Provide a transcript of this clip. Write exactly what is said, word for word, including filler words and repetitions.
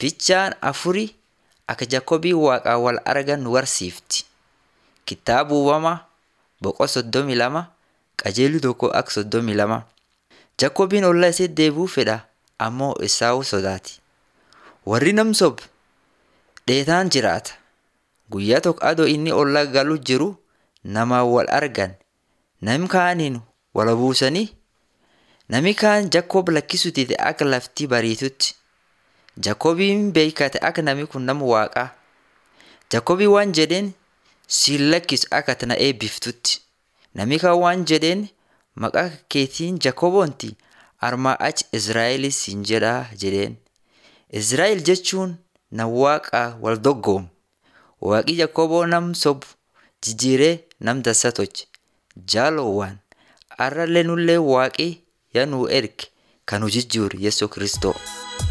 Fichaan afurii akka Jakoobii Waaqaa wal argan nu barsiifti. Kitaaba uumamaa boqonnaa soddomii lama qajeeluu tokko akka soddomii lama. Jakoobiin ollaa isee deebi'uu fedha ammoo Esaawuu sodaati. Warri nam sobu dheetaan jiraata. Guyyaa tokko adoo inni ollaa galuu jiru namaan wal argan. Nami kaaniin wal buusanii nami kaan Jakoob lakkisuu dide akka lafti bariitutti. Jakoobiin beekate akka nami kun nama Waaqaa. Jakoobii waan jedheen siin lakkisu akka tana eebbiftutti. Nami kaan waan jedheen maqaa keetiin Jakooboonti armaa achi Izraa'el siin jedhaa jedheen. Izraa'el jechuun nama Waaqaa wal doggoomu. Waaqi Jakooboo nam sobu jijjiiree nam dansa tolche. Jaalowwan har'allee nullee Waaqi yaa nuu erge kan nu jijjiiru Yesuus Kiristoo.